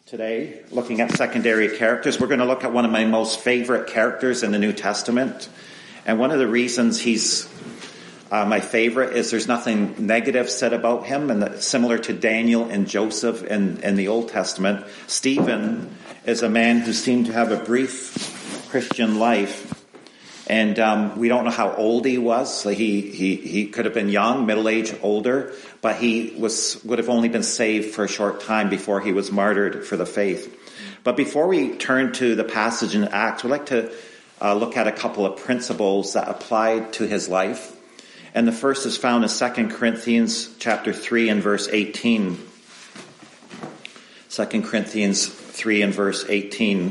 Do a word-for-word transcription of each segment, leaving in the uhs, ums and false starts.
Today, looking at secondary characters, we're going to look at one of my most favorite characters in the New Testament. And one of the reasons he's uh, my favorite is there's nothing negative said about him. And that, similar to Daniel and Joseph in, in the Old Testament, Stephen is a man who seemed to have a brief Christian life. And um, we don't know how old he was. So he, he, he could have been young, middle-aged, older, but he was would have only been saved for a short time before he was martyred for the faith. But before we turn to the passage in Acts, we'd like to uh, look at a couple of principles that applied to his life. And the first is found in Second Corinthians chapter three and verse eighteen. Second Corinthians three and verse eighteen.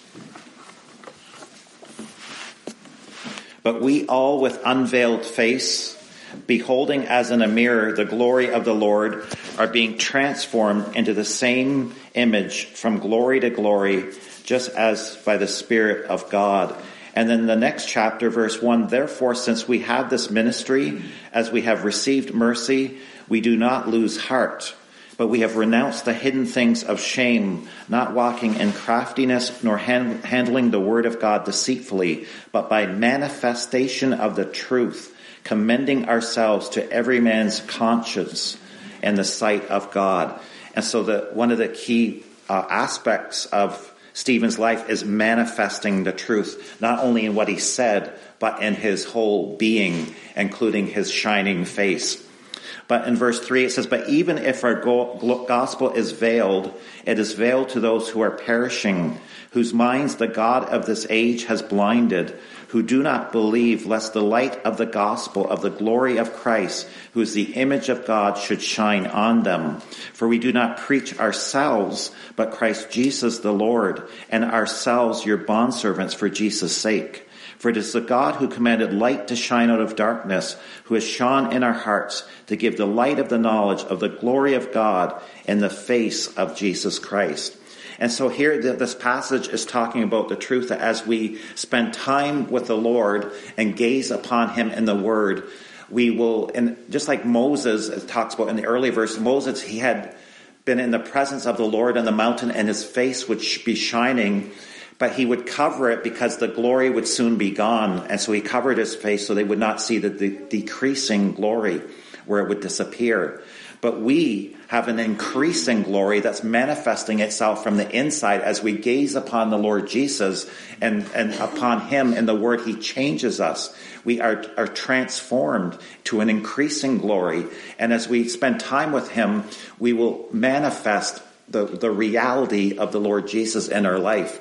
But we all with unveiled face, beholding as in a mirror the glory of the Lord, are being transformed into the same image from glory to glory, just as by the Spirit of God. And then the next chapter, verse one, therefore, since we have this ministry, as we have received mercy, we do not lose heart. But we have renounced the hidden things of shame, not walking in craftiness, nor hand, handling the word of God deceitfully, but by manifestation of the truth, commending ourselves to every man's conscience in the sight of God. And so the, one of the key uh, aspects of Stephen's life is manifesting the truth, not only in what he said, but in his whole being, including his shining face. But in verse three it says, but even if our gospel is veiled, it is veiled to those who are perishing, whose minds the God of this age has blinded, who do not believe, lest the light of the gospel of the glory of Christ, who is the image of God, should shine on them. For we do not preach ourselves, but Christ Jesus the Lord, and ourselves your bondservants for Jesus' sake. For it is the God who commanded light to shine out of darkness, who has shone in our hearts to give the light of the knowledge of the glory of God in the face of Jesus Christ. And so here this passage is talking about the truth that as we spend time with the Lord and gaze upon him in the word, we will, and just like Moses, it talks about in the early verse, Moses, he had been in the presence of the Lord on the mountain and his face would be shining, but he would cover it because the glory would soon be gone. And so he covered his face so they would not see the de- decreasing glory where it would disappear. But we have an increasing glory that's manifesting itself from the inside as we gaze upon the Lord Jesus and, and upon him in the word. He changes us. We are, are transformed to an increasing glory. And as we spend time with him, we will manifest the, the reality of the Lord Jesus in our life.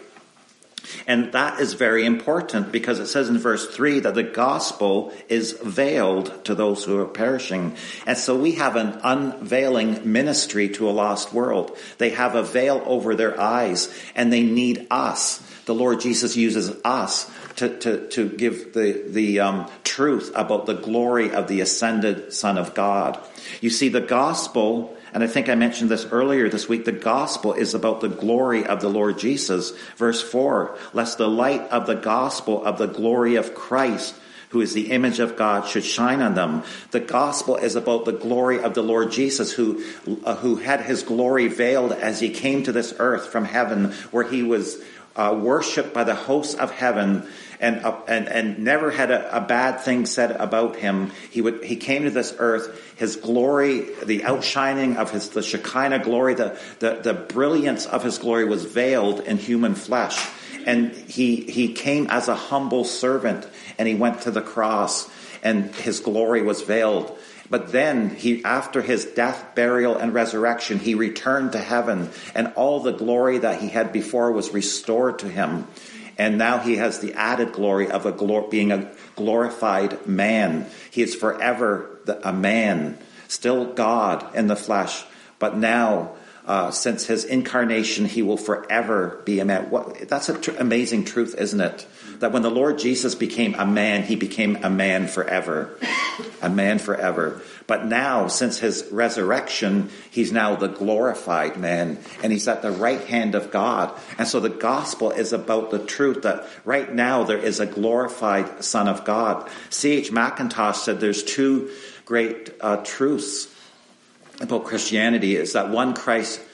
And that is very important because it says in verse three that the gospel is veiled to those who are perishing. And so we have an unveiling ministry to a lost world. They have a veil over their eyes and they need us. The Lord Jesus uses us to, to, to give the, the um, truth about the glory of the ascended Son of God. You see, the gospel, and I think I mentioned this earlier this week, the gospel is about the glory of the Lord Jesus. Verse four, lest the light of the gospel of the glory of Christ, who is the image of God, should shine on them. The gospel is about the glory of the Lord Jesus, who, uh, who had his glory veiled as he came to this earth from heaven, where he was uh, worshipped by the hosts of heaven. And, uh, and and never had a, a bad thing said about him. He would he came to this earth. His glory, the outshining of his the Shekinah glory, the the, the brilliance of his glory was veiled in human flesh. And he he came as a humble servant, and he went to the cross, and his glory was veiled. But then he, after his death, burial, and resurrection, he returned to heaven, and all the glory that he had before was restored to him. And now he has the added glory of a glor- being a glorified man. He is forever the, a man, still God in the flesh. But now, uh, since his incarnation, he will forever be a man. What, that's an tr- amazing truth, isn't it? That when the Lord Jesus became a man, he became a man forever. A man forever. But now, since his resurrection, he's now the glorified man. And he's at the right hand of God. And so the gospel is about the truth that right now there is a glorified Son of God. C H Mackintosh said there's two great uh, truths about Christianity. Is that one, Christ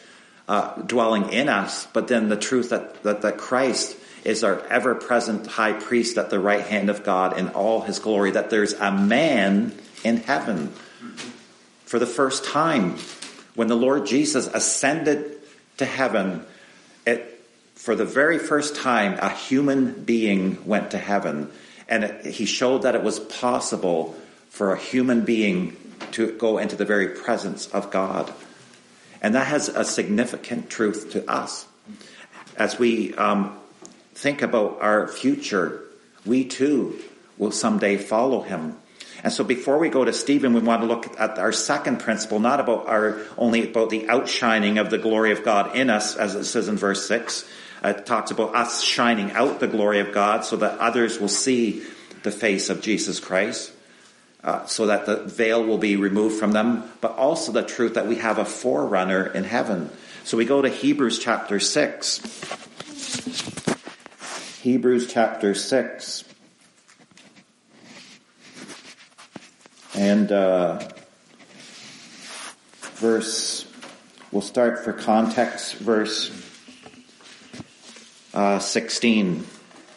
uh, dwelling in us, but then the truth that, that, that Christ is our ever-present high priest at the right hand of God in all his glory, that there's a man in heaven. For the first time, when the Lord Jesus ascended to heaven, it, for the very first time, a human being went to heaven. And it, he showed that it was possible for a human being to go into the very presence of God. And that has a significant truth to us. As we um, think about our future, we too will someday follow him. And so before we go to Stephen, we want to look at our second principle, not about our only about the outshining of the glory of God in us, as it says in verse six. It talks about us shining out the glory of God so that others will see the face of Jesus Christ, uh, so that the veil will be removed from them, but also the truth that we have a forerunner in heaven. So we go to Hebrews chapter six. Hebrews chapter six. And uh, verse, we'll start for context, verse uh, sixteen.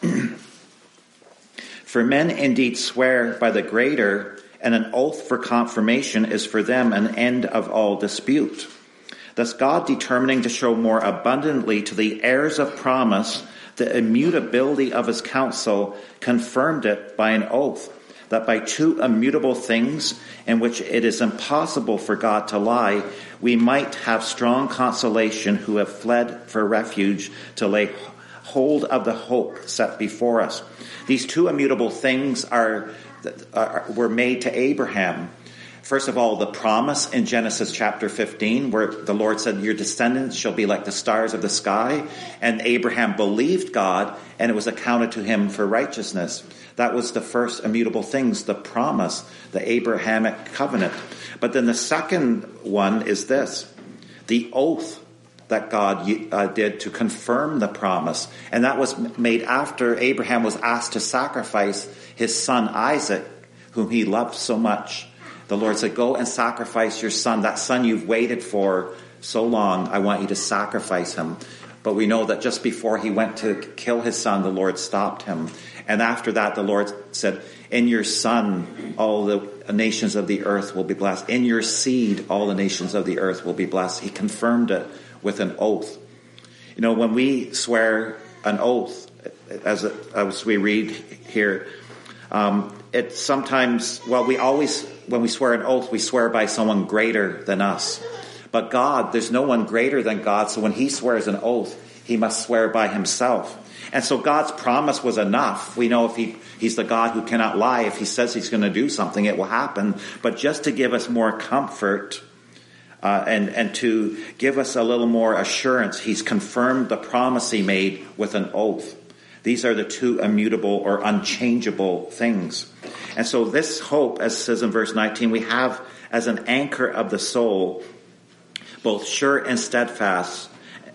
For men indeed swear by the greater, and an oath for confirmation is for them an end of all dispute. Thus God, determining to show more abundantly to the heirs of promise the immutability of his counsel, confirmed it by an oath, that by two immutable things in which it is impossible for God to lie, we might have strong consolation who have fled for refuge to lay hold of the hope set before us. These two immutable things are, are were made to Abraham. First of all, the promise in Genesis chapter fifteen, where the Lord said, your descendants shall be like the stars of the sky. And Abraham believed God, and it was accounted to him for righteousness. That was the first immutable things, the promise, the Abrahamic covenant. But then the second one is this, the oath that God uh, did to confirm the promise. And that was made after Abraham was asked to sacrifice his son Isaac, whom he loved so much. The Lord said, go and sacrifice your son, that son you've waited for so long. I want you to sacrifice him. But we know that just before he went to kill his son, the Lord stopped him. And after that, the Lord said, in your son, all the nations of the earth will be blessed. In your seed, all the nations of the earth will be blessed. He confirmed it with an oath. You know, when we swear an oath, as, as we read here, um, it sometimes, well, we always, when we swear an oath, we swear by someone greater than us. But God, there's no one greater than God. So when he swears an oath, he must swear by himself. And so God's promise was enough. We know if he, he's the God who cannot lie. If he says he's going to do something, it will happen. But just to give us more comfort, uh, and, and to give us a little more assurance, he's confirmed the promise he made with an oath. These are the two immutable or unchangeable things. And so this hope, as it says in verse nineteen, we have as an anchor of the soul, both sure and steadfast,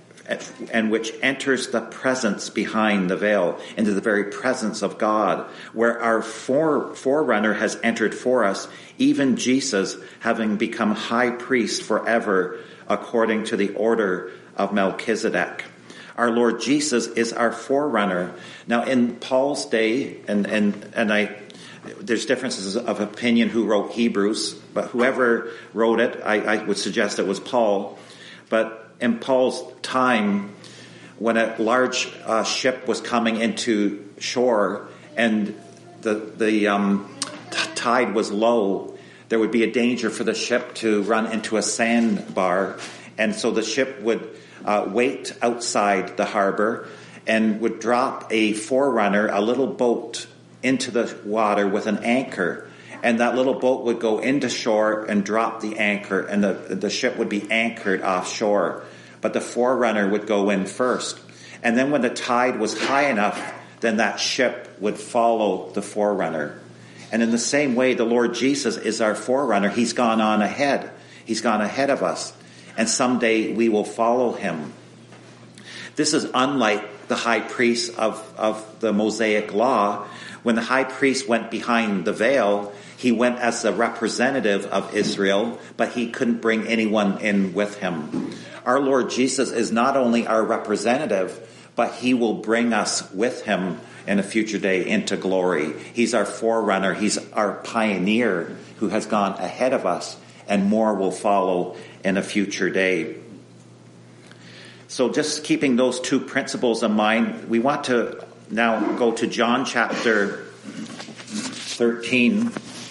and which enters the presence behind the veil, into the very presence of God, where our fore, forerunner has entered for us, even Jesus, having become high priest forever, according to the order of Melchizedek. Our Lord Jesus is our forerunner. Now, in Paul's day, and and and I, there's differences of opinion who wrote Hebrews, but whoever wrote it, I, I would suggest it was Paul. But in Paul's time, when a large uh, ship was coming into shore and the the um, t- tide was low, there would be a danger for the ship to run into a sandbar, and so the ship would uh, wait outside the harbor and would drop a forerunner, a little boat, into the water with an anchor. And that little boat would go into shore and drop the anchor, and the, the ship would be anchored offshore. But the forerunner would go in first. And then when the tide was high enough, then that ship would follow the forerunner. And in the same way, the Lord Jesus is our forerunner. He's gone on ahead. He's gone ahead of us. And someday we will follow him. This is unlike the high priest of, of the Mosaic law. When the high priest went behind the veil, he went as the representative of Israel, but he couldn't bring anyone in with him. Our Lord Jesus is not only our representative, but he will bring us with him in a future day into glory. He's our forerunner. He's our pioneer who has gone ahead of us, and more will follow in a future day. So just keeping those two principles in mind, we want to now go to John chapter thirteen.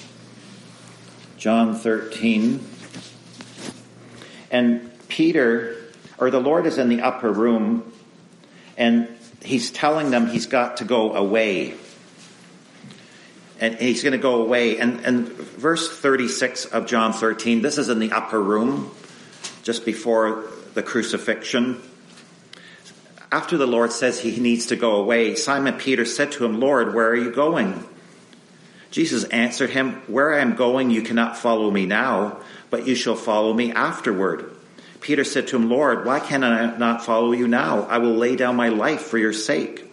John thirteen. And Peter, or the Lord is in the upper room, and he's telling them he's got to go away. And he's going to go away. And, and verse thirty-six of John thirteen, this is in the upper room, just before the crucifixion. After the Lord says he needs to go away, Simon Peter said to him, "Lord, where are you going?" Jesus answered him, "Where I am going, you cannot follow me now, but you shall follow me afterward." Peter said to him, "Lord, why can I not follow you now? I will lay down my life for your sake."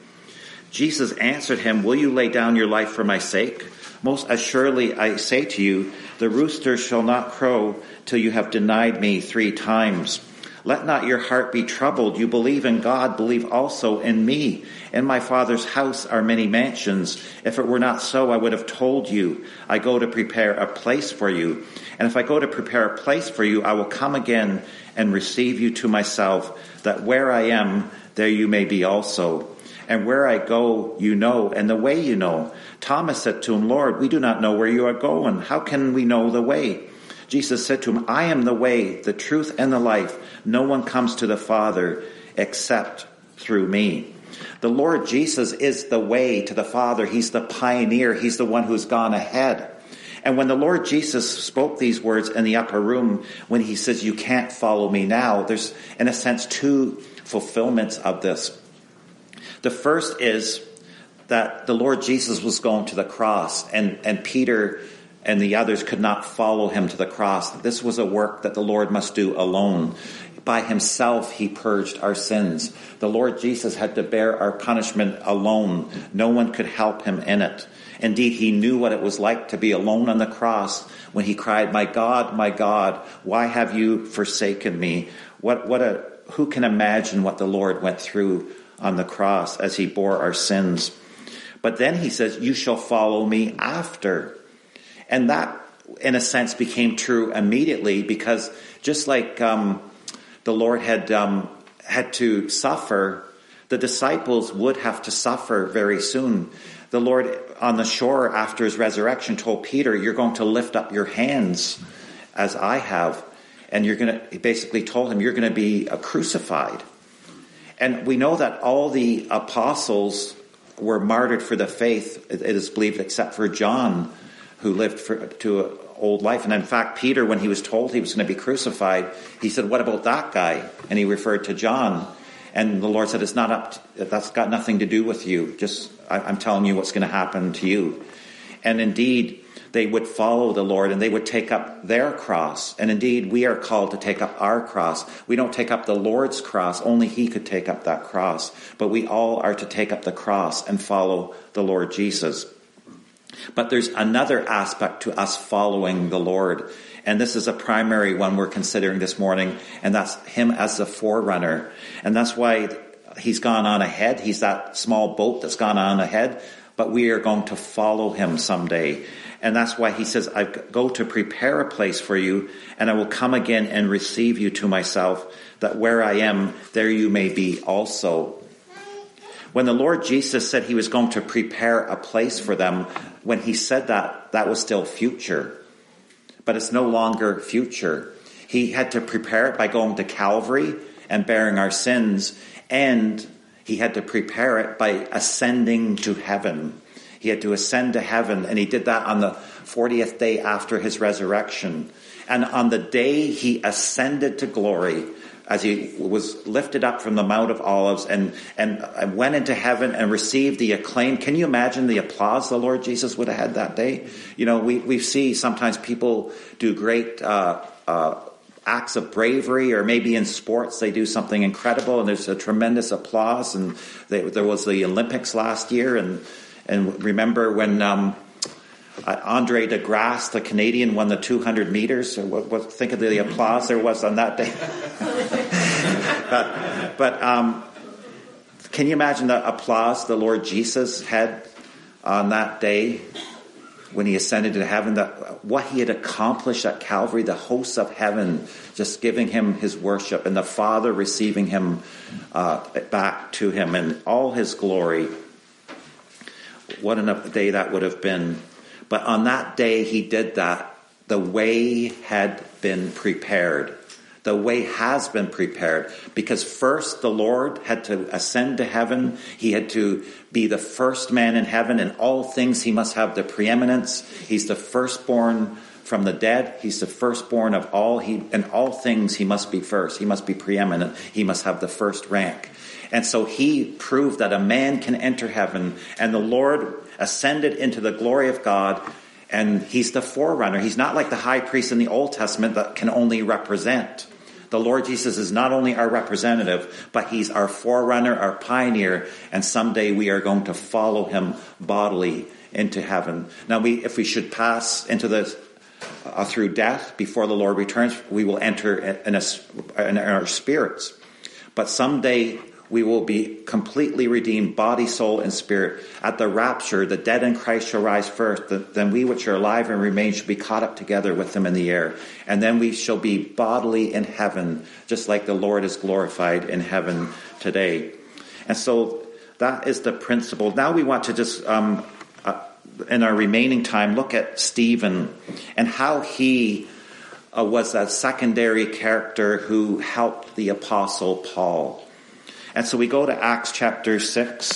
Jesus answered him, "Will you lay down your life for my sake? Most assuredly I say to you, the rooster shall not crow till you have denied me three times. Let not your heart be troubled. You believe in God, believe also in me. In my Father's house are many mansions. If it were not so, I would have told you. I go to prepare a place for you. And if I go to prepare a place for you, I will come again and receive you to myself, that where I am, there you may be also. And where I go, you know, and the way you know." Thomas said to him, "Lord, we do not know where you are going. How can we know the way?" Jesus said to him, "I am the way, the truth, and the life. No one comes to the Father except through me." The Lord Jesus is the way to the Father. He's the pioneer. He's the one who's gone ahead. And when the Lord Jesus spoke these words in the upper room, when he says, "You can't follow me now," there's, in a sense, two fulfillments of this. The first is that the Lord Jesus was going to the cross, and, and Peter and the others could not follow him to the cross. This was a work that the Lord must do alone. By himself, he purged our sins. The Lord Jesus had to bear our punishment alone. No one could help him in it. Indeed, he knew what it was like to be alone on the cross when he cried, "My God, my God, why have you forsaken me?" What, what a, who can imagine what the Lord went through on the cross as he bore our sins? But then he says, "You shall follow me after." And that, in a sense, became true immediately, because just like um, the Lord had um, had to suffer, the disciples would have to suffer very soon. The Lord on the shore after his resurrection told Peter, "You're going to lift up your hands as I have." And you're going to, he basically told him, "You're going to be uh, crucified." And we know that all the apostles were martyred for the faith, it is believed, except for John, who lived for, to an old life. And in fact, Peter, when he was told he was going to be crucified, he said, "What about that guy?" And he referred to John. And the Lord said, "It's not up to, that's got nothing to do with you. Just, I, I'm telling you what's going to happen to you." And indeed, they would follow the Lord and they would take up their cross. And indeed, we are called to take up our cross. We don't take up the Lord's cross. Only he could take up that cross. But we all are to take up the cross and follow the Lord Jesus. But there's another aspect to us following the Lord. And this is a primary one we're considering this morning. And that's him as the forerunner. And that's why he's gone on ahead. He's that small boat that's gone on ahead. But we are going to follow him someday. And that's why he says, "I go to prepare a place for you, and I will come again and receive you to myself, that where I am, there you may be also." When the Lord Jesus said he was going to prepare a place for them, when he said that, that was still future. But it's no longer future. He had to prepare it by going to Calvary and bearing our sins, and he had to prepare it by ascending to heaven. He had to ascend to heaven, and he did that on the fortieth day after his resurrection. And on the day he ascended to glory, as he was lifted up from the Mount of Olives and, and went into heaven and received the acclaim. Can you imagine the applause the Lord Jesus would have had that day? You know, we, we see sometimes people do great uh, uh, acts of bravery, or maybe in sports they do something incredible and there's a tremendous applause. And they, there was the Olympics last year, and and remember when um, Andre DeGrasse, the Canadian, won the two hundred meters. What, what, think of the applause there was on that day. but but um, can you imagine the applause the Lord Jesus had on that day when he ascended to heaven? That what he had accomplished at Calvary, the hosts of heaven just giving him his worship, and the Father receiving him uh, back to him in all his glory. What a day that would have been. But on that day he did that. The way had been prepared. The way has been prepared. Because first the Lord had to ascend to heaven. He had to be the first man in heaven. In all things he must have the preeminence. He's the firstborn from the dead. He's the firstborn of all. He, in all things he must be first. He must be preeminent. He must have the first rank. And so he proved that a man can enter heaven, and the Lord ascended into the glory of God, and he's the forerunner. He's not like the high priest in the Old Testament that can only represent. The Lord Jesus is not only our representative, but he's our forerunner, our pioneer, and someday we are going to follow him bodily into heaven. Now, we, if we should pass into the uh, through death before the Lord returns, we will enter in, a, in our spirits. But someday we will be completely redeemed, body, soul, and spirit. At the rapture, the dead in Christ shall rise first. Then we which are alive and remain shall be caught up together with them in the air. And then we shall be bodily in heaven, just like the Lord is glorified in heaven today. And so that is the principle. Now we want to just, um, uh, in our remaining time, look at Stephen and how he uh, was that secondary character who helped the Apostle Paul. And so we go to Acts chapter six.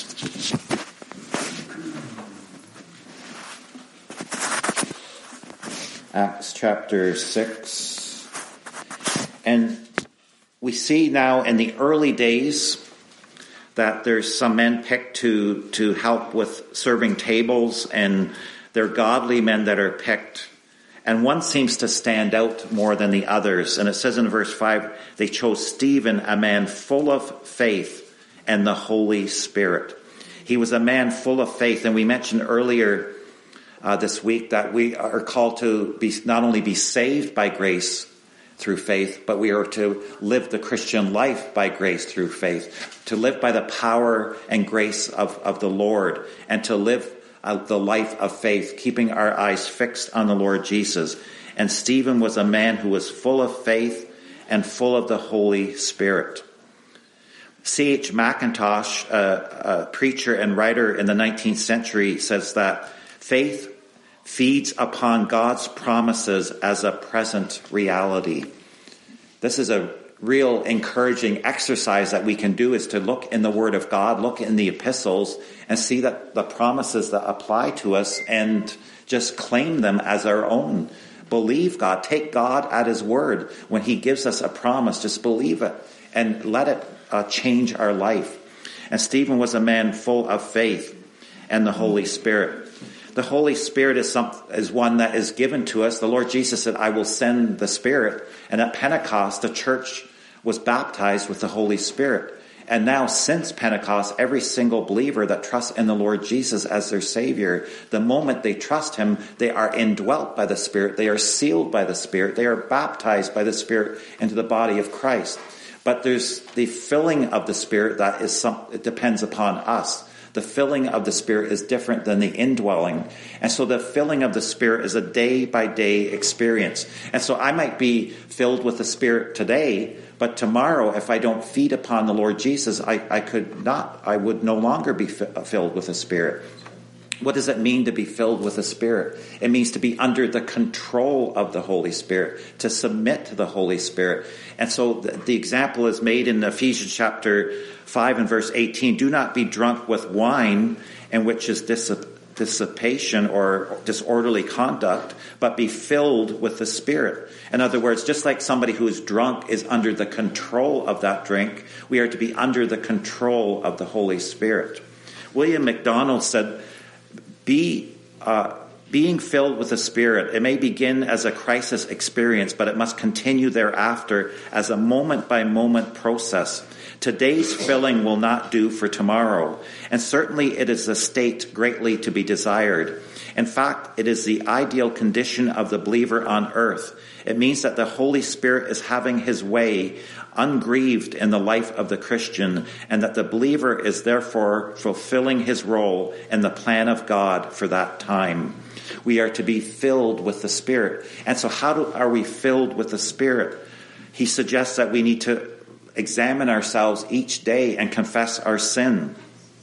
Acts chapter six. And we see now in the early days that there's some men picked to, to help with serving tables, and they're godly men that are picked. And one seems to stand out more than the others. And it says in verse five, they chose Stephen, a man full of faith and the Holy Spirit. He was a man full of faith. And we mentioned earlier uh, this week that we are called to be not only be saved by grace through faith, but we are to live the Christian life by grace through faith. To live by the power and grace of, of the Lord, and to live Uh, the life of faith, keeping our eyes fixed on the Lord Jesus. And Stephen was a man who was full of faith and full of the Holy Spirit. C H Mackintosh, a, a preacher and writer in the nineteenth century, says that faith feeds upon God's promises as a present reality. This is a real encouraging exercise that we can do, is to look in the Word of God, look in the epistles, and see that the promises that apply to us and just claim them as our own. Believe God. Take God at his word. When he gives us a promise, just believe it and let it uh, change our life. And Stephen was a man full of faith and the Holy Spirit. The Holy Spirit is some, is one that is given to us. The Lord Jesus said, I will send the Spirit. And at Pentecost, the church was baptized with the Holy Spirit. And now, since Pentecost, every single believer that trusts in the Lord Jesus as their Savior, the moment they trust him, they are indwelt by the Spirit. They are sealed by the Spirit. They are baptized by the Spirit into the body of Christ. But there's the filling of the Spirit that is some, it depends upon us. The filling of the Spirit is different than the indwelling. And so the filling of the Spirit is a day-by-day experience. And so I might be filled with the Spirit today, but tomorrow, if I don't feed upon the Lord Jesus, I, I could not, I would no longer be f- filled with the Spirit. What does it mean to be filled with the Spirit? It means to be under the control of the Holy Spirit, to submit to the Holy Spirit. And so the, the example is made in Ephesians chapter five and verse eighteen. Do not be drunk with wine, in which is dissip- dissipation or disorderly conduct, but be filled with the Spirit. In other words, just like somebody who is drunk is under the control of that drink, we are to be under the control of the Holy Spirit. William MacDonald said, be uh, being filled with the Spirit, it may begin as a crisis experience, but it must continue thereafter as a moment-by-moment process. Today's filling will not do for tomorrow, and certainly it is a state greatly to be desired. In fact, it is the ideal condition of the believer on earth. It means that the Holy Spirit is having his way ungrieved in the life of the Christian, and that the believer is therefore fulfilling his role in the plan of God for that time. We are to be filled with the Spirit. And so how do, are we filled with the Spirit? He suggests that we need to examine ourselves each day and confess our sin.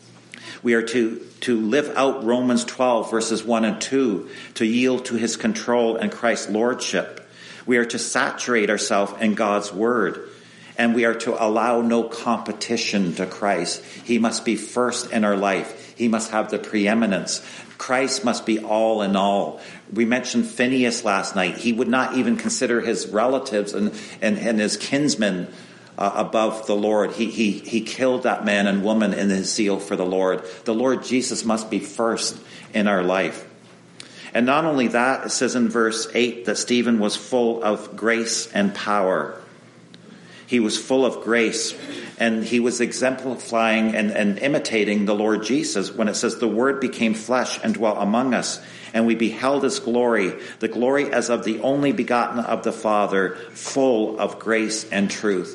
We are to, to live out Romans twelve verses one and two, to yield to his control and Christ's lordship. We are to saturate ourselves in God's word. And we are to allow no competition to Christ. He must be first in our life. He must have the preeminence. Christ must be all in all. We mentioned Phineas last night. He would not even consider his relatives and, and, and his kinsmen uh, above the Lord. He, he, he killed that man and woman in his zeal for the Lord. The Lord Jesus must be first in our life. And not only that, it says in verse eight that Stephen was full of grace and power. He was full of grace, and he was exemplifying and, and imitating the Lord Jesus when it says the Word became flesh and dwelt among us, and we beheld his glory, the glory as of the only begotten of the Father, full of grace and truth.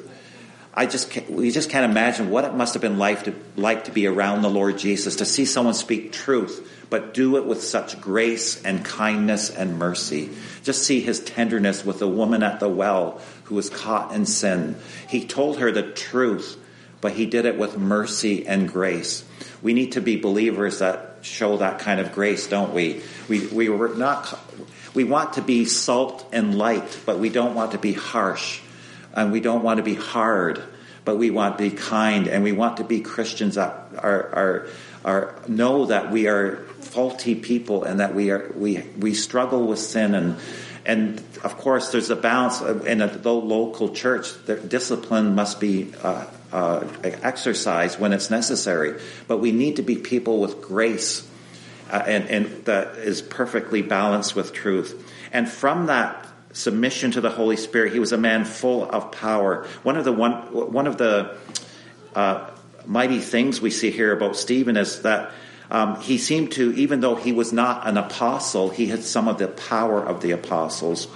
I just can't, we just can't imagine what it must have been like to, like to be around the Lord Jesus, to see someone speak truth, but do it with such grace and kindness and mercy. Just see his tenderness with the woman at the well who was caught in sin. He told her the truth, but he did it with mercy and grace. We need to be believers that show that kind of grace, don't we? We we were not. We want to be salt and light, but we don't want to be harsh, and we don't want to be hard, but we want to be kind, and we want to be Christians that are are are know that we are faulty people and that we are we we struggle with sin, and and of course there's a balance in a local church. The discipline must be uh, uh, exercised when it's necessary, but we need to be people with grace uh, and and that is perfectly balanced with truth. And from that submission to the Holy Spirit, he was a man full of power. One of the one one of the uh, mighty things we see here about Stephen is that Um, he seemed to, even though he was not an apostle, he had some of the power of the apostles.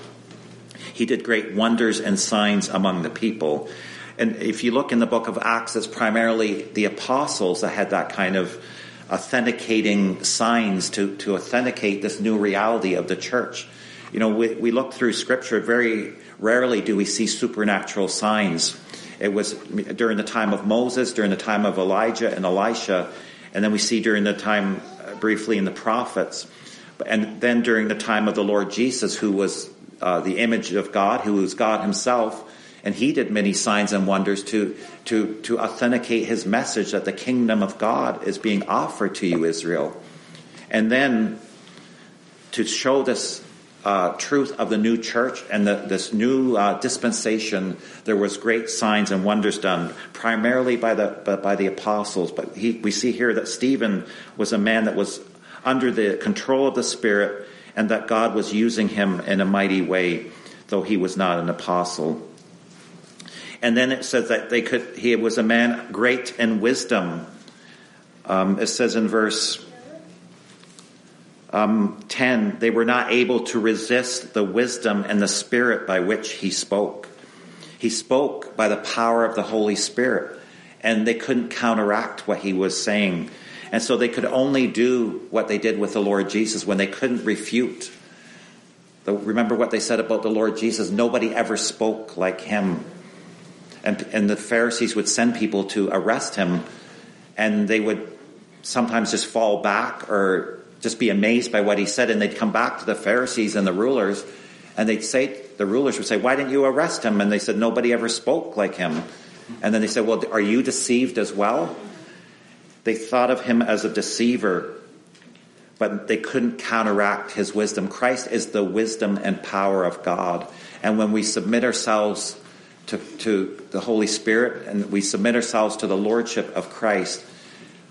He did great wonders and signs among the people. And if you look in the book of Acts, it's primarily the apostles that had that kind of authenticating signs to, to authenticate this new reality of the church. You know, we, we look through Scripture, very rarely do we see supernatural signs. It was during the time of Moses, during the time of Elijah and Elisha, and then we see during the time, uh, briefly, in the prophets. And then during the time of the Lord Jesus, who was uh, the image of God, who was God himself. And he did many signs and wonders to, to, to authenticate his message that the kingdom of God is being offered to you, Israel. And then to show this uh, truth of the new church and the, this new uh, dispensation, there was great signs and wonders done, primarily by the by, by the apostles. But he, we see here that Stephen was a man that was under the control of the Spirit, and that God was using him in a mighty way, though he was not an apostle. And then it says that they could. He was a man great in wisdom. Um, it says in verse Um, ten, they were not able to resist the wisdom and the spirit by which he spoke. He spoke by the power of the Holy Spirit, and they couldn't counteract what he was saying. And so they could only do what they did with the Lord Jesus when they couldn't refute. The, remember what they said about the Lord Jesus? Nobody ever spoke like him. And, and the Pharisees would send people to arrest him, and they would sometimes just fall back or just be amazed by what he said, and they'd come back to the Pharisees and the rulers, and they'd say, the rulers would say, "Why didn't you arrest him?" And they said, "Nobody ever spoke like him." And then they said, "Well, are you deceived as well?" They thought of him as a deceiver, but they couldn't counteract his wisdom. Christ is the wisdom and power of God. And when we submit ourselves to, to the Holy Spirit, and we submit ourselves to the Lordship of Christ,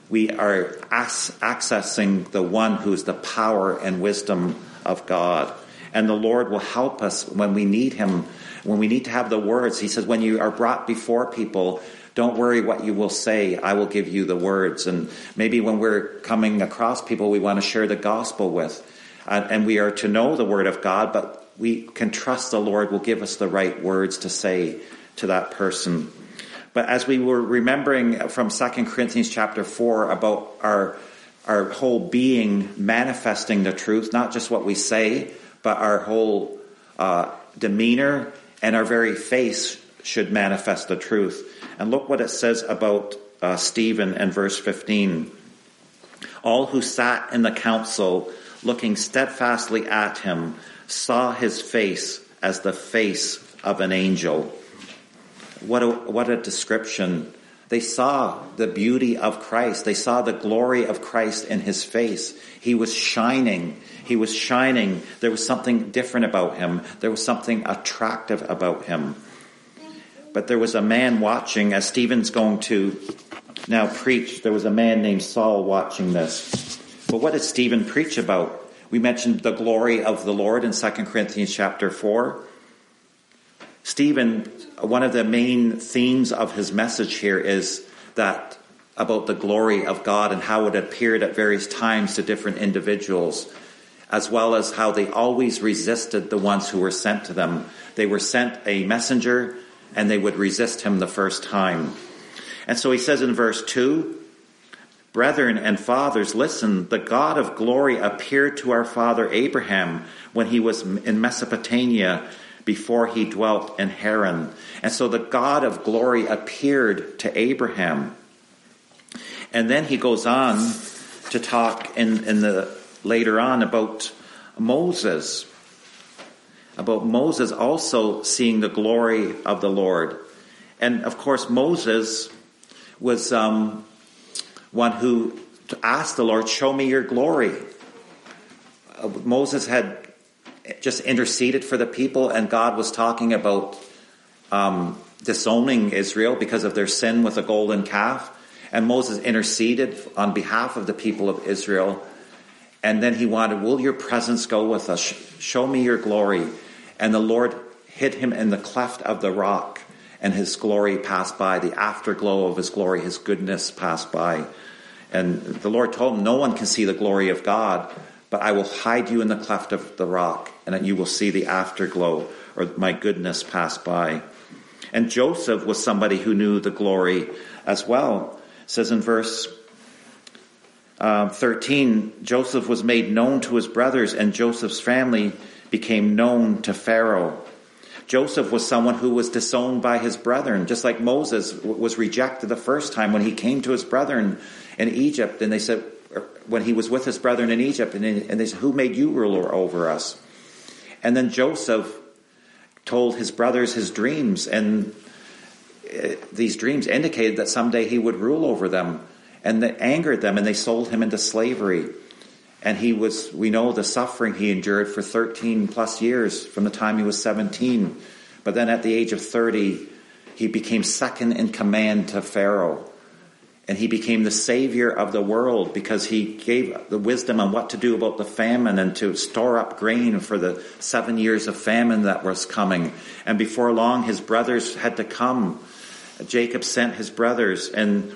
we are ac- accessing the one who's the power and wisdom of God. And the Lord will help us when we need him, when we need to have the words. He says, when you are brought before people, don't worry what you will say. I will give you the words. And maybe when we're coming across people we want to share the gospel with, uh, and we are to know the word of God, but we can trust the Lord will give us the right words to say to that person. But as we were remembering from Second Corinthians chapter four about our our whole being manifesting the truth, not just what we say, but our whole uh, demeanor and our very face should manifest the truth. And look what it says about uh, Stephen in verse fifteen. All who sat in the council, looking steadfastly at him, saw his face as the face of an angel. What a, what a description. They saw the beauty of Christ. They saw the glory of Christ in his face. He was shining. He was shining. There was something different about him. There was something attractive about him. But there was a man watching, as Stephen's going to now preach. There was a man named Saul watching this. But what did Stephen preach about? We mentioned the glory of the Lord in Second Corinthians chapter four. Stephen, one of the main themes of his message here is that about the glory of God and how it appeared at various times to different individuals, as well as how they always resisted the ones who were sent to them. They were sent a messenger and they would resist him the first time. And so he says in verse two, brethren and fathers, listen, the God of glory appeared to our father Abraham when he was in Mesopotamia, before he dwelt in Haran. And so the God of glory appeared to Abraham. And then he goes on to talk in, in the later on about Moses. About Moses also seeing the glory of the Lord. And of course Moses was um, one who asked the Lord, show me your glory. Uh, Moses had just interceded for the people, and God was talking about um, disowning Israel because of their sin with a golden calf. And Moses interceded on behalf of the people of Israel. And then he wanted, will your presence go with us? Show me your glory. And the Lord hid him in the cleft of the rock, and his glory passed by. The afterglow of his glory, his goodness passed by. And the Lord told him, no one can see the glory of God, but I will hide you in the cleft of the rock, and you will see the afterglow, or my goodness pass by. And Joseph was somebody who knew the glory as well. It says in verse uh, thirteen, Joseph was made known to his brothers, and Joseph's family became known to Pharaoh. Joseph was someone who was disowned by his brethren, just like Moses was rejected the first time when he came to his brethren in Egypt, and they said, when he was with his brethren in Egypt, and they said, who made you ruler over us? And then Joseph told his brothers his dreams, and these dreams indicated that someday he would rule over them, and that angered them, and they sold him into slavery. And he was, we know the suffering he endured for thirteen plus years from the time he was seventeen. But then at the age of thirty, he became second in command to Pharaoh. And he became the savior of the world because he gave the wisdom on what to do about the famine and to store up grain for the seven years of famine that was coming. And before long, his brothers had to come. Jacob sent his brothers, and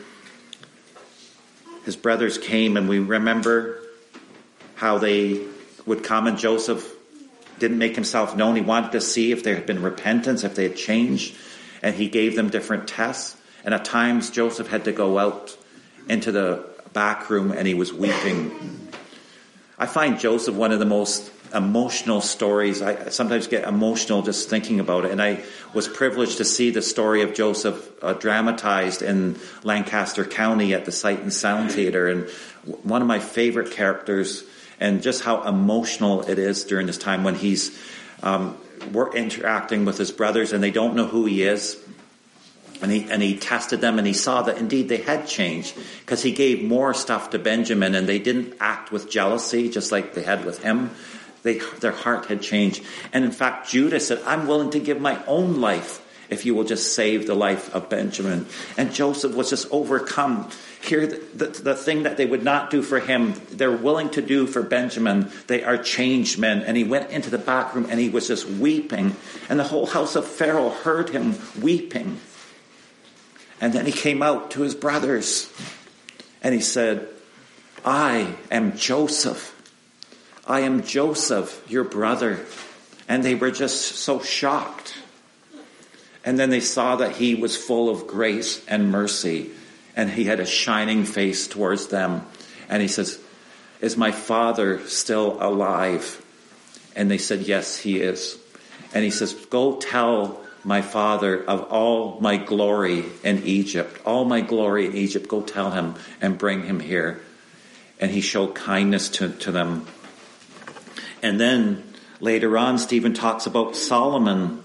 his brothers came, and we remember how they would come, and Joseph didn't make himself known. He wanted to see if there had been repentance, if they had changed, and he gave them different tests. And at times Joseph had to go out into the back room and he was weeping. I find Joseph one of the most emotional stories. I sometimes get emotional just thinking about it. And I was privileged to see the story of Joseph uh, dramatized in Lancaster County at the Sight and Sound Theater. And one of my favorite characters, and just how emotional it is during this time when he's um, we're interacting with his brothers and they don't know who he is. And he, and he tested them, and he saw that indeed they had changed, because he gave more stuff to Benjamin, and they didn't act with jealousy just like they had with him. They, their heart had changed. And in fact, Judah said, I'm willing to give my own life if you will just save the life of Benjamin. And Joseph was just overcome. Here, the, the, the thing that they would not do for him, they're willing to do for Benjamin. They are changed men. And he went into the back room and he was just weeping. And the whole house of Pharaoh heard him weeping. And then he came out to his brothers and he said, I am Joseph. I am Joseph, your brother. And they were just so shocked. And then they saw that he was full of grace and mercy. And he had a shining face towards them. And he says, is my father still alive? And they said, yes, he is. And he says, go tell my father of all my glory in Egypt. All my glory in Egypt, go tell him and bring him here. And he showed kindness to, to them. And then later on, Stephen talks about Solomon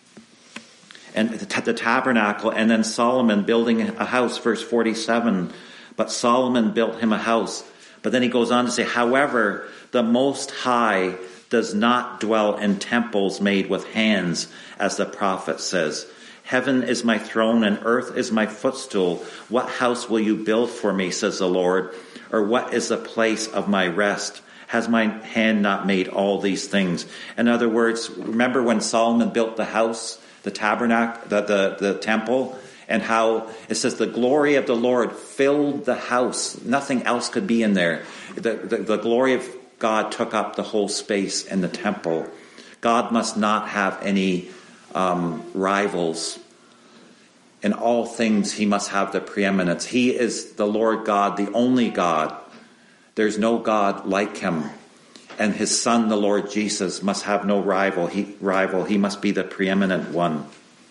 and the, the tabernacle, and then Solomon building a house, verse forty-seven. But Solomon built him a house. But then he goes on to say, however, the Most High does not dwell in temples made with hands, as the prophet says. Heaven is my throne and earth is my footstool. What house will you build for me, says the Lord? Or what is the place of my rest? Has my hand not made all these things? In other words, remember when Solomon built the house, the tabernacle, the, the, the temple, and how it says the glory of the Lord filled the house. Nothing else could be in there. The, the, the glory of God took up the whole space in the temple. God must not have any um, rivals. In all things, he must have the preeminence. He is the Lord God, the only God. There's no God like him. And his son, the Lord Jesus, must have no rival. He, rival. He must be the preeminent one.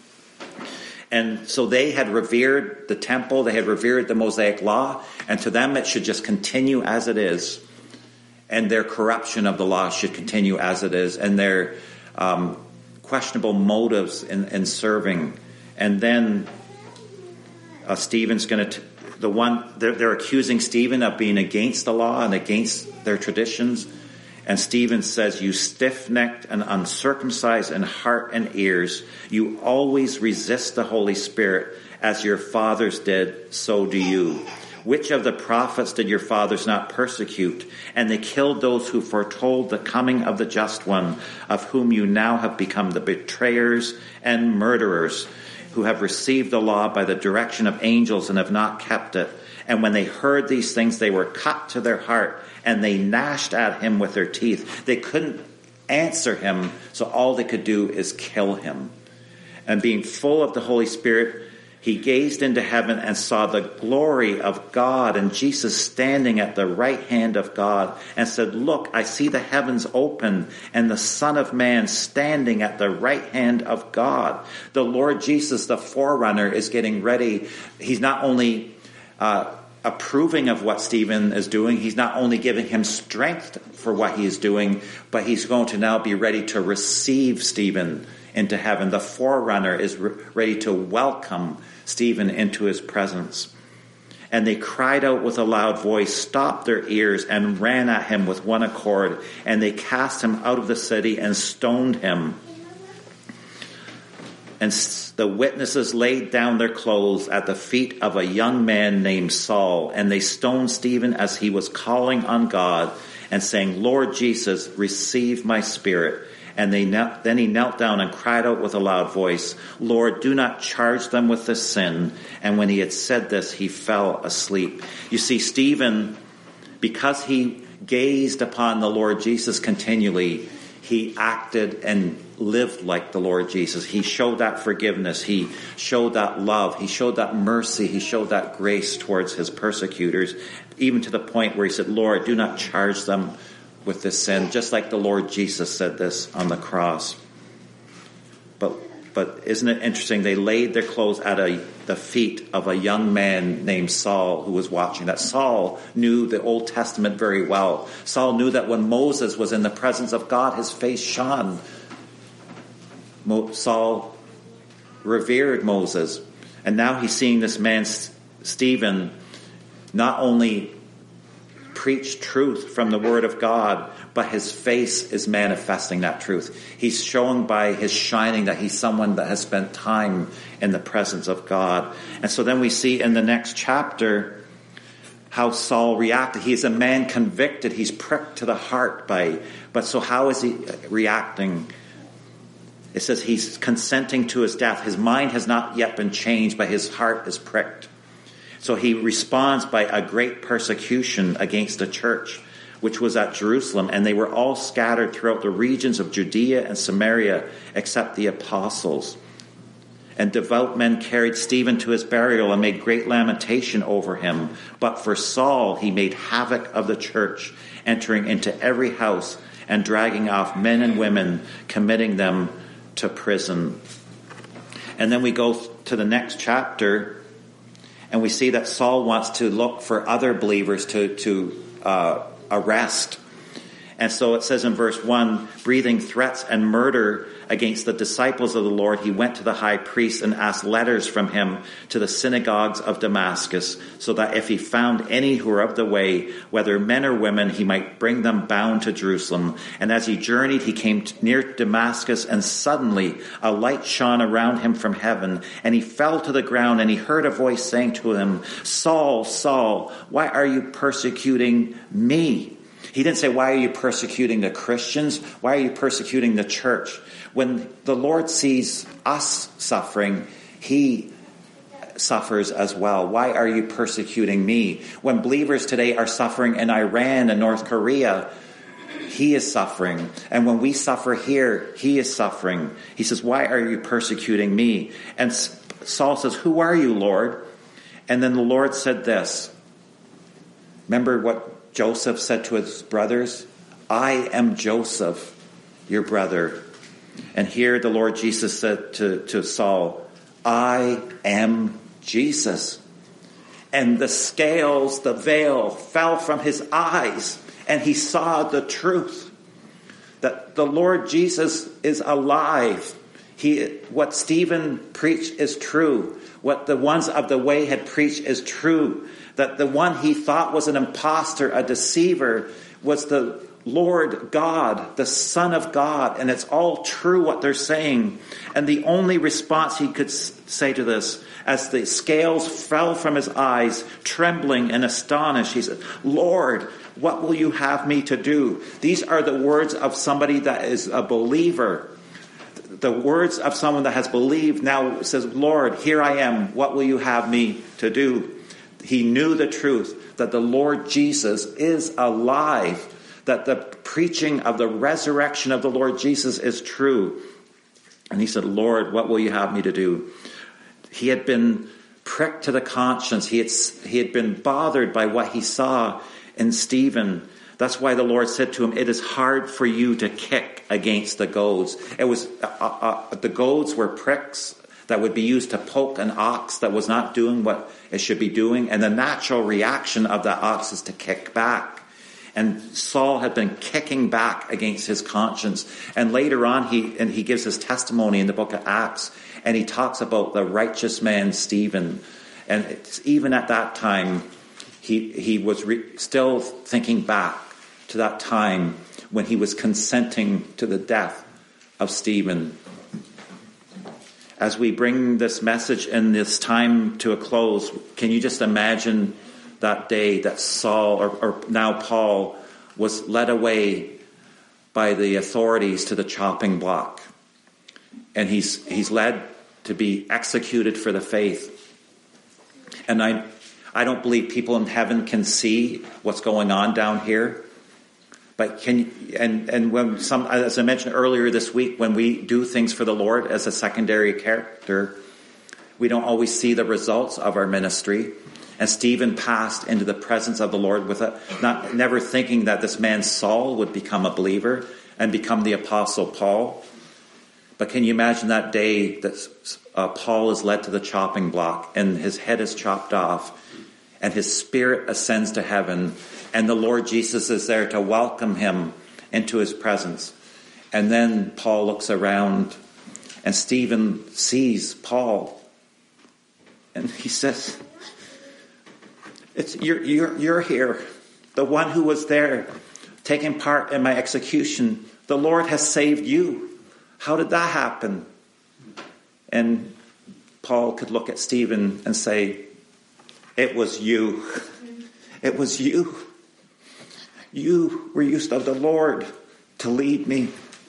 And so they had revered the temple. They had revered the Mosaic law. And to them, it should just continue as it is. And their corruption of the law should continue as it is. And their um, questionable motives in, in serving. And then uh, Stephen's going to... The one they're, they're accusing Stephen of being against the law and against their traditions. And Stephen says, you stiff-necked and uncircumcised in heart and ears, you always resist the Holy Spirit, as your fathers did, so do you. Which of the prophets did your fathers not persecute? And they killed those who foretold the coming of the just one, of whom you now have become the betrayers and murderers, who have received the law by the direction of angels and have not kept it. And when they heard these things, they were cut to their heart, and they gnashed at him with their teeth. They couldn't answer him, so all they could do is kill him. And being full of the Holy Spirit, he gazed into heaven and saw the glory of God and Jesus standing at the right hand of God, and said, look, I see the heavens open and the Son of Man standing at the right hand of God. The Lord Jesus, the forerunner, is getting ready. He's not only uh, approving of what Stephen is doing, he's not only giving him strength for what he is doing, but he's going to now be ready to receive Stephen into heaven. The forerunner is re- ready to welcome Stephen into his presence. And they cried out with a loud voice, stopped their ears, and ran at him with one accord. And they cast him out of the city and stoned him. And the witnesses laid down their clothes at the feet of a young man named Saul. And they stoned Stephen as he was calling on God and saying, Lord Jesus, receive my spirit. And they knelt, then he knelt down and cried out with a loud voice, Lord, do not charge them with this sin. And when he had said this, he fell asleep. You see, Stephen, because he gazed upon the Lord Jesus continually, he acted and lived like the Lord Jesus. He showed that forgiveness. He showed that love. He showed that mercy. He showed that grace towards his persecutors, even to the point where he said, Lord, do not charge them with this sin, just like the Lord Jesus said this on the cross. But but isn't it interesting? They laid their clothes at a, the feet of a young man named Saul who was watching. That Saul knew the Old Testament very well. Saul knew that when Moses was in the presence of God, his face shone. Mo- Saul revered Moses. And now he's seeing this man, Stephen, not only preach truth from the Word of God, but his face is manifesting that truth. He's showing by his shining that he's someone that has spent time in the presence of God. And so then we see in the next chapter how Saul reacted. He is a man convicted. He's pricked to the heart by, but so how is he reacting? It says he's consenting to his death. His mind has not yet been changed, but his heart is pricked. So he responds by a great persecution against the church, which was at Jerusalem, and they were all scattered throughout the regions of Judea and Samaria, except the apostles. And devout men carried Stephen to his burial and made great lamentation over him. But for Saul, he made havoc of the church, entering into every house and dragging off men and women, committing them to prison. And then we go to the next chapter, and we see that Saul wants to look for other believers to, to uh, arrest. And so it says in verse one, breathing threats and murder against the disciples of the Lord, he went to the high priest and asked letters from him to the synagogues of Damascus, so that if he found any who were of the way, whether men or women, he might bring them bound to Jerusalem. And as he journeyed, he came near Damascus, and suddenly a light shone around him from heaven, and he fell to the ground, and he heard a voice saying to him, Saul, Saul, why are you persecuting me? He didn't say, why are you persecuting the Christians? Why are you persecuting the church? When the Lord sees us suffering, he suffers as well. Why are you persecuting me? When believers today are suffering in Iran and North Korea, he is suffering. And when we suffer here, he is suffering. He says, why are you persecuting me? And Saul says, who are you, Lord? And then the Lord said this. Remember what Joseph said to his brothers? I am Joseph, your brother. And here the Lord Jesus said to, to Saul, I am Jesus. And the scales, the veil fell from his eyes, and he saw the truth. That the Lord Jesus is alive. He, what Stephen preached is true. What the ones of the way had preached is true. That the one he thought was an impostor, a deceiver, was the Lord God, the Son of God. And it's all true what they're saying. And the only response he could say to this, as the scales fell from his eyes, trembling and astonished, he said, Lord, what will you have me to do? These are the words of somebody that is a believer. The words of someone that has believed now says, Lord, here I am. What will you have me to do? He knew the truth that the Lord Jesus is alive, that the preaching of the resurrection of the Lord Jesus is true. And he said, Lord, what will you have me to do? He had been pricked to the conscience. He had, he had been bothered by what he saw in Stephen. That's why the Lord said to him, it is hard for you to kick against the goads. It was, uh, uh, the goads were pricks that would be used to poke an ox that was not doing what it should be doing. And the natural reaction of the ox is to kick back. And Saul had been kicking back against his conscience. And later on, he and he gives his testimony in the book of Acts. And he talks about the righteous man, Stephen. And it's, even at that time, he, he was re- still thinking back to that time when he was consenting to the death of Stephen. As we bring this message and this time to a close, can you just imagine that day that Saul, or, or now Paul, was led away by the authorities to the chopping block. And he's he's led to be executed for the faith. And I I don't believe people in heaven can see what's going on down here. But can and and when some, as I mentioned earlier this week, when we do things for the Lord as a secondary character, we don't always see the results of our ministry. And Stephen passed into the presence of the Lord with a, not never thinking that this man Saul would become a believer and become the Apostle Paul. But can you imagine that day that uh, Paul is led to the chopping block and his head is chopped off and his spirit ascends to heaven, and the Lord Jesus is there to welcome him into his presence. And then Paul looks around and Stephen sees Paul and he says, It's you're, you're, you're here, the one who was there taking part in my execution. The Lord has saved you. How did that happen? And Paul could look at Stephen and say, it was you. It was you. You were used of the Lord to lead me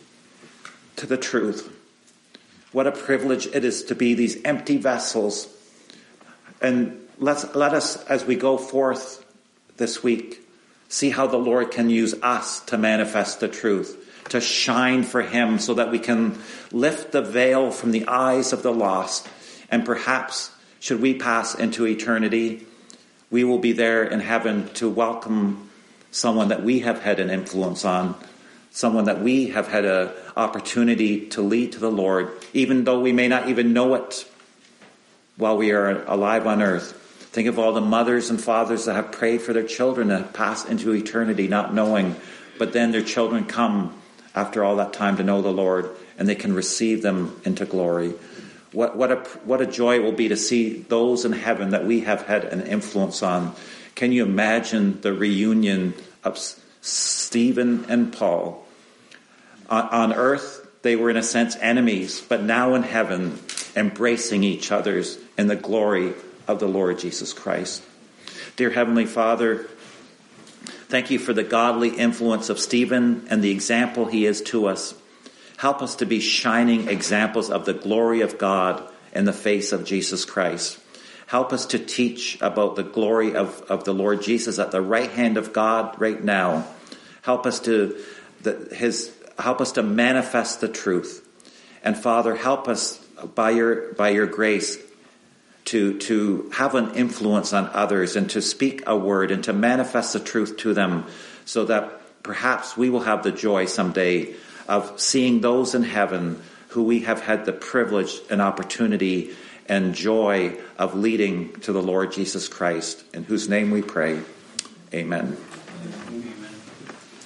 to the truth. What a privilege it is to be these empty vessels. And let's, let us, as we go forth this week, see how the Lord can use us to manifest the truth, to shine for him so that we can lift the veil from the eyes of the lost. And perhaps, should we pass into eternity, we will be there in heaven to welcome someone that we have had an influence on, someone that we have had an opportunity to lead to the Lord, even though we may not even know it while we are alive on earth. Think of all the mothers and fathers that have prayed for their children to pass into eternity not knowing, but then their children come after all that time to know the Lord, and they can receive them into glory. What, what, a, what a joy it will be to see those in heaven that we have had an influence on. Can you imagine the reunion of Stephen and Paul? On, on earth, they were in a sense enemies, but now in heaven, embracing each other's in the glory of the Lord Jesus Christ. Dear Heavenly Father, thank you for the godly influence of Stephen and the example he is to us. Help us to be shining examples of the glory of God in the face of Jesus Christ. Help us to teach about the glory of, of the Lord Jesus at the right hand of God right now. Help us to the, his help us to manifest the truth. And Father, help us by your by your grace to to have an influence on others and to speak a word and to manifest the truth to them, so that perhaps we will have the joy someday of seeing those in heaven who we have had the privilege and opportunity and joy of leading to the Lord Jesus Christ, in whose name we pray. Amen.